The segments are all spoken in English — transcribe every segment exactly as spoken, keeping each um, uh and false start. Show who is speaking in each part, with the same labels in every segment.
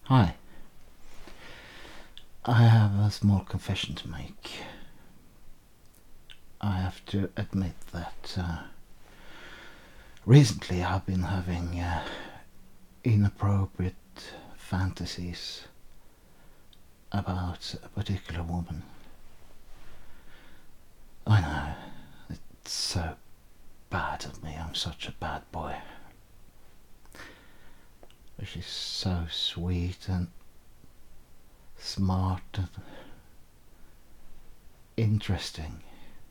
Speaker 1: Hi. I have a small confession to make. I have to admit that uh, recently I've been having uh, inappropriate fantasies about a particular woman. I know, it's so bad of me, I'm such a bad boy. But she's so sweet and smart and interesting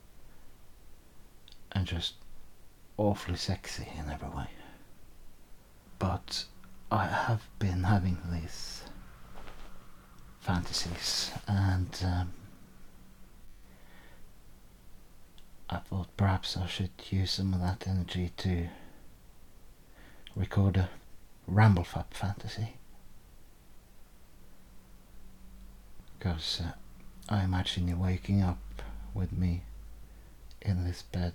Speaker 1: and just awfully sexy in every way. But I have been having these fantasies, and um, I thought perhaps I should use some of that energy to record a Ramblefap fantasy. Because uh, I imagine you waking up with me in this bed,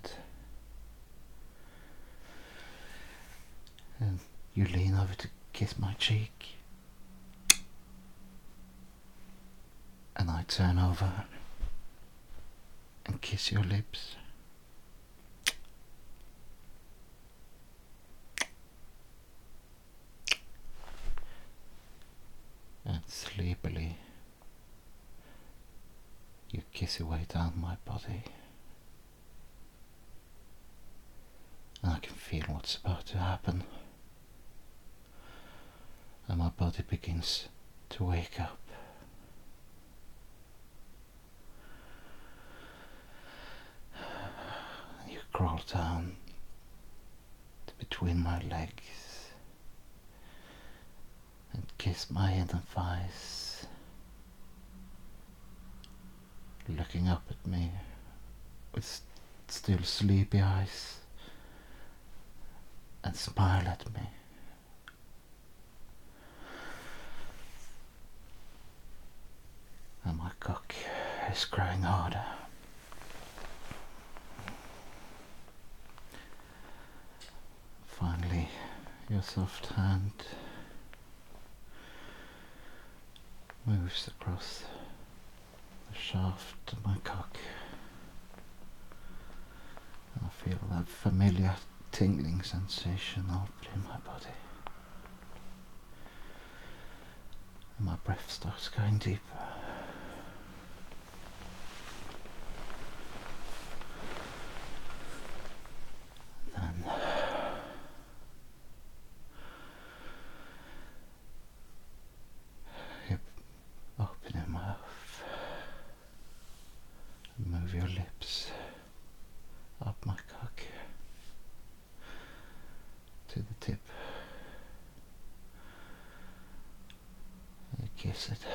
Speaker 1: and you lean over to kiss my cheek, and I turn over and kiss your lips. And sleepily you kiss your way down my body, and I can feel what's about to happen, and my body begins to wake up. You crawl down between my legs and kiss my inner thighs, looking up at me with still sleepy eyes, and smile at me. And my cock is growing harder. Finally, your soft hand moves across the shaft of my cock, and I feel that familiar tingling sensation all in my body, and my breath starts going deeper. And then you open your mouth and move your lips up my cock to the tip. You kiss it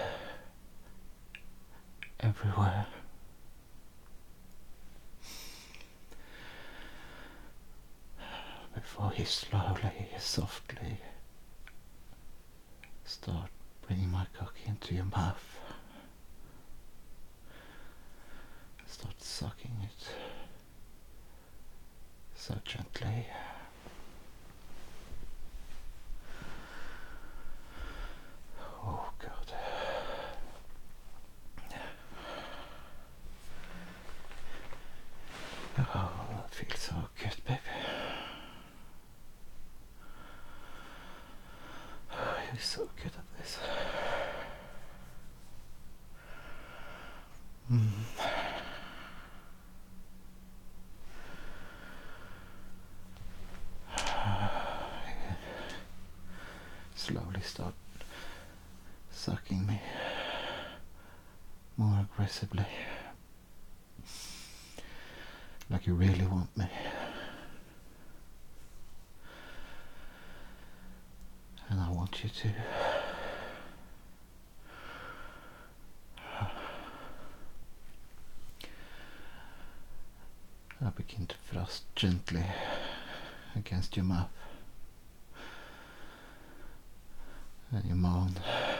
Speaker 1: everywhere. Before you slowly, softly start bringing my cock into your mouth, start sucking it so gently. Oh God. Oh, that feels so good, baby. Oh, you're so good at this. Mm. Slowly start sucking me more aggressively, like you really want me. And I want you to. I begin to thrust gently against your mouth, and you moan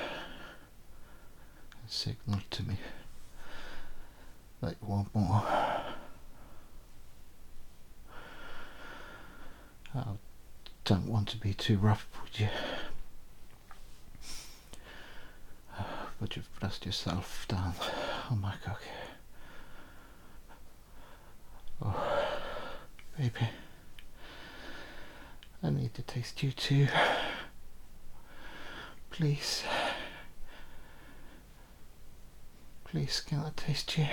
Speaker 1: and signal to me that you want more. I don't want to be too rough with you, but you've pressed yourself down on my cock. Oh, baby, I need to taste you too. Please. Please, can I taste you?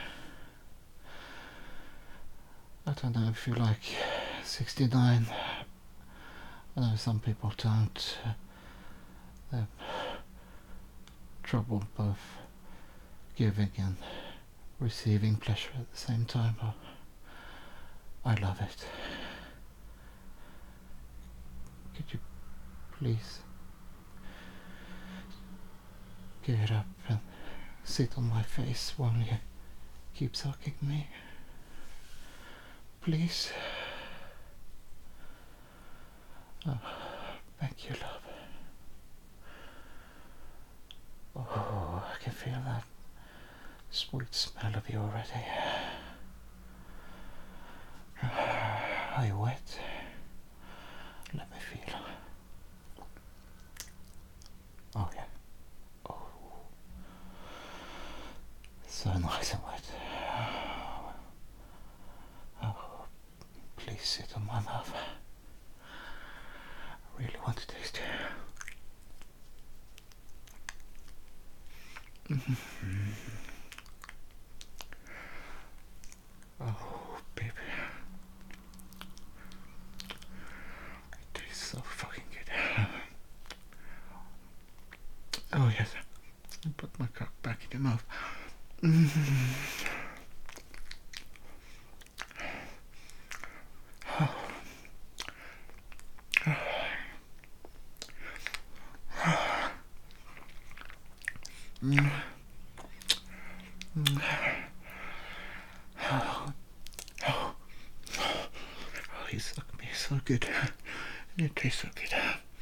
Speaker 1: I don't know if you like sixty-nine. I know some people don't. They've trouble both giving and receiving pleasure at the same time, but I love it. Could you please get up and sit on my face while you keep sucking me? Please. Oh, thank you, love. Oh, I can feel that sweet smell of you already. Are you wet? Let me feel. Oh yeah. Oh, so nice and wet. Oh, please sit on my mouth. I really want to taste it. Mm-hmm. Oh, baby. It tastes so fucking good. Oh, yes. I put my cock back in your mouth. Mm-hmm. Oh. Mm. Mm. Oh. Oh. Oh, you suck me so good. It tastes so good.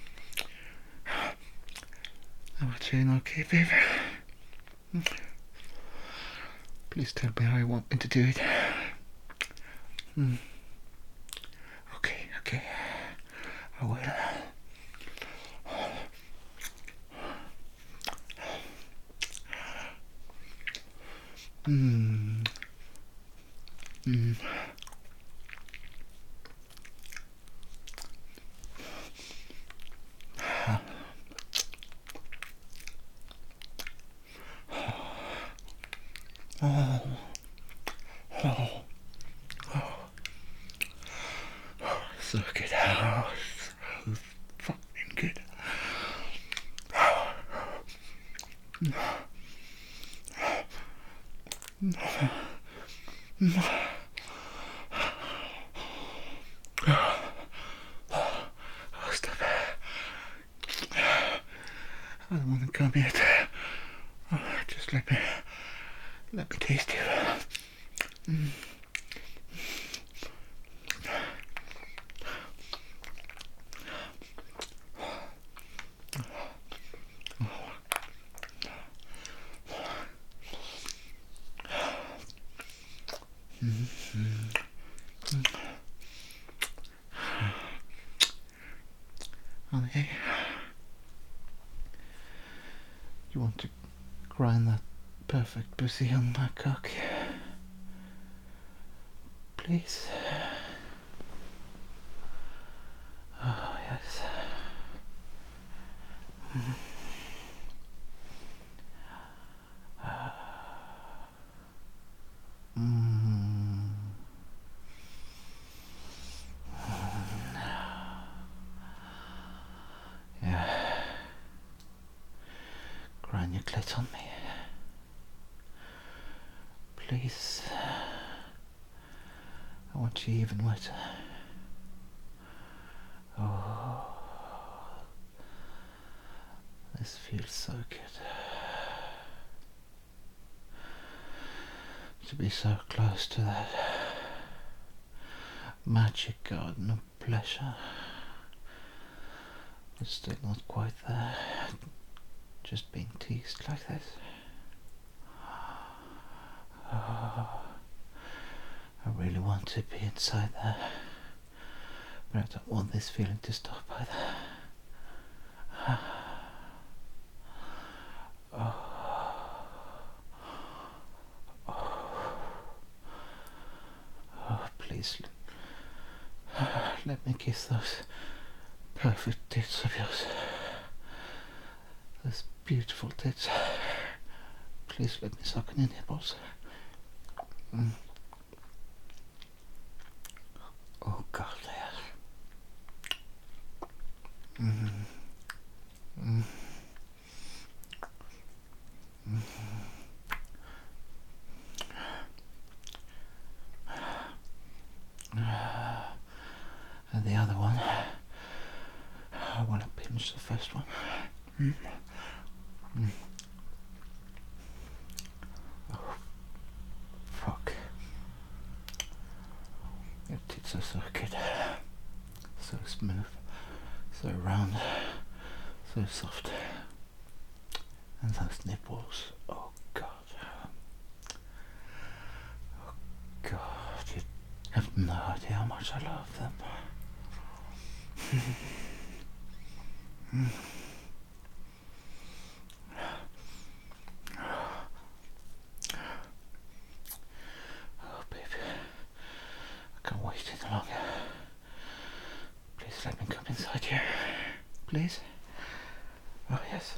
Speaker 1: Am I doing okay, baby? Mm. Please tell me how you want me to do it. Mm. Okay, okay. I will. Mm. Mm. Oh. Oh. Oh. So good. Oh, so fucking good. Oh, stop. I don't want to come yet. Oh, just let me, let me taste you. Mm. Honey, you want to grind that perfect pussy on my cock? Please? Oh, yes. Mm. Mm. Yeah. Grind your clit on me. Please. I want you even wetter. Oh. This feels so good. To be so close to that magic garden of pleasure. But still not quite there. Just being teased like this. Oh, I really want to be inside there. But I don't want this feeling to stop either. Oh. let me kiss those perfect tits of yours. Those beautiful tits. Please let me suck on your nipples. Mm. Oh God, yes. Mm. Mm. Mm. Uh, and the other one, I want to pinch the first one. Mm. Mm. Oh, fuck. Your tits are so good. So smooth, so round, so soft. And those nipples, oh God. Oh God, you have no idea how much I love them. Mm. Oh baby, I can't wait any longer. Please let me come inside here. Please? Oh yes.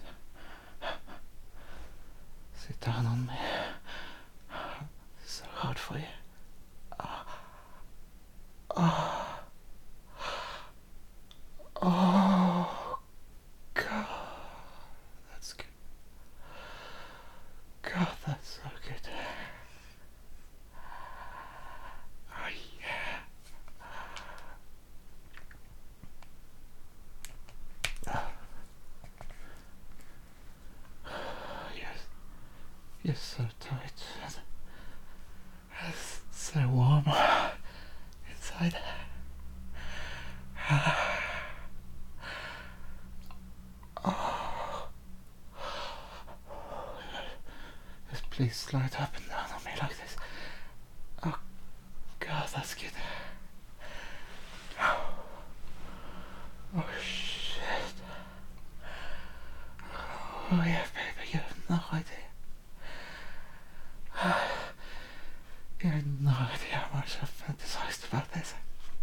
Speaker 1: Sit down on me. It's so hard for you. Oh. Oh. Oh. God. That's good. God, that's so good. Oh yeah. Oh, yes. You're so tight. It's so warm inside. Oh. Just please slide up and down on me like this. Oh God, that's good. Oh shit. Oh yeah, baby, you have no idea. You have no idea how much I've fantasized about this.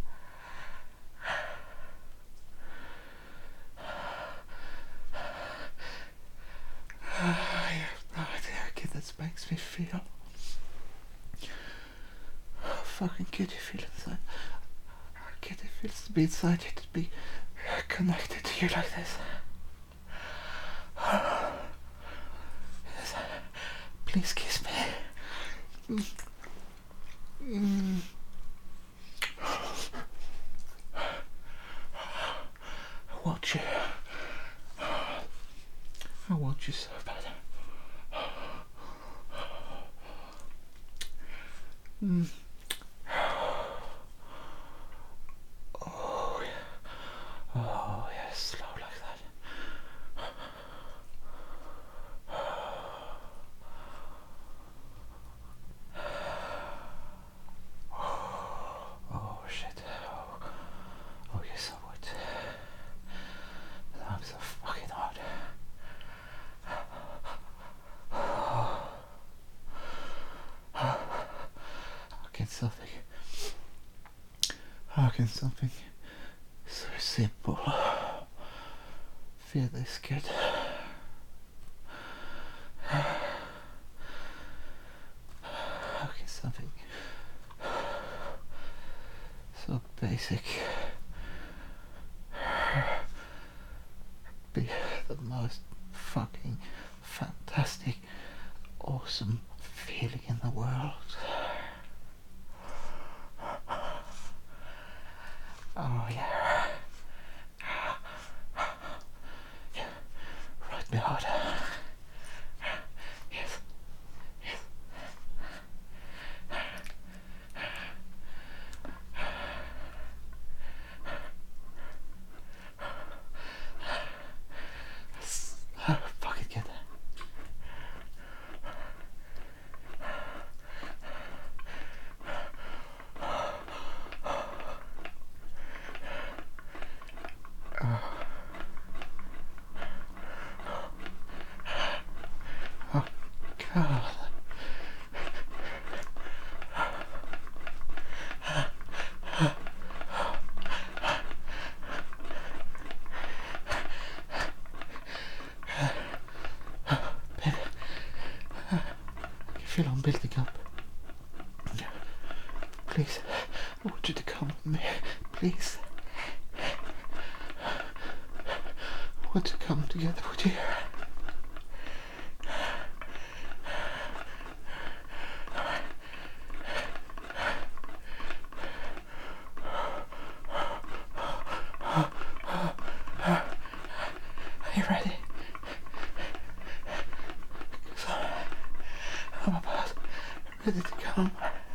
Speaker 1: I have no idea how good this makes me feel. How fucking good you feel inside. How good it feels to be inside you, to be connected to you like this. Yes. Please kiss me. Mm. I want you. I want you so bad. Mm. Oh yeah. Oh yeah, slow like that. Oh shit. Oh, oh you're so wet. I'm so fucking hot. How can something, how can something so simple feel this good? How can something so basic be the most fucking fantastic, awesome feeling in the world? Oh yeah. Yeah. Right me hard. Yes. Yes. So fucking good. Oh God. feel I'm building up. Please, I want you to come with me. Please. I want to come together with you. Are you ready? Because I'm about ready to come.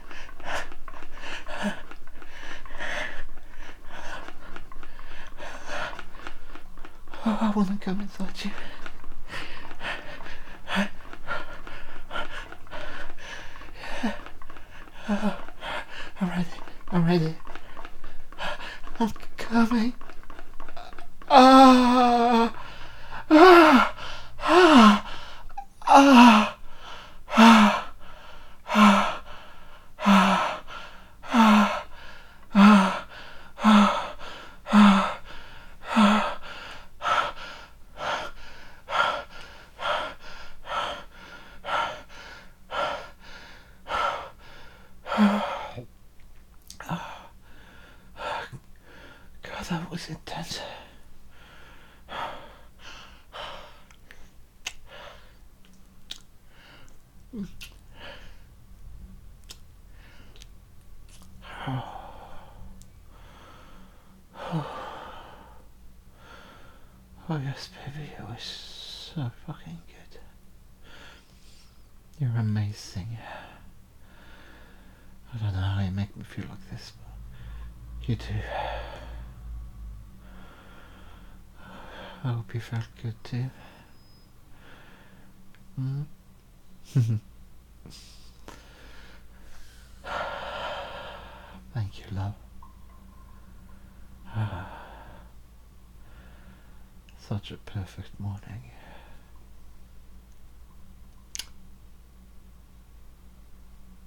Speaker 1: Oh, I want to come inside you. Oh, I'm ready. I'm ready. I'm coming. Ah! Ah! Ah! Ah! Ah! Ah! Ah! Ah! Ah! Ah! Ah! Ah! God, that was intense. Oh yes, baby, it was so fucking good. You're amazing. I don't know how you make me feel like this, but you do. I hope you felt good too. Mm? Thank you, love. Such a perfect morning.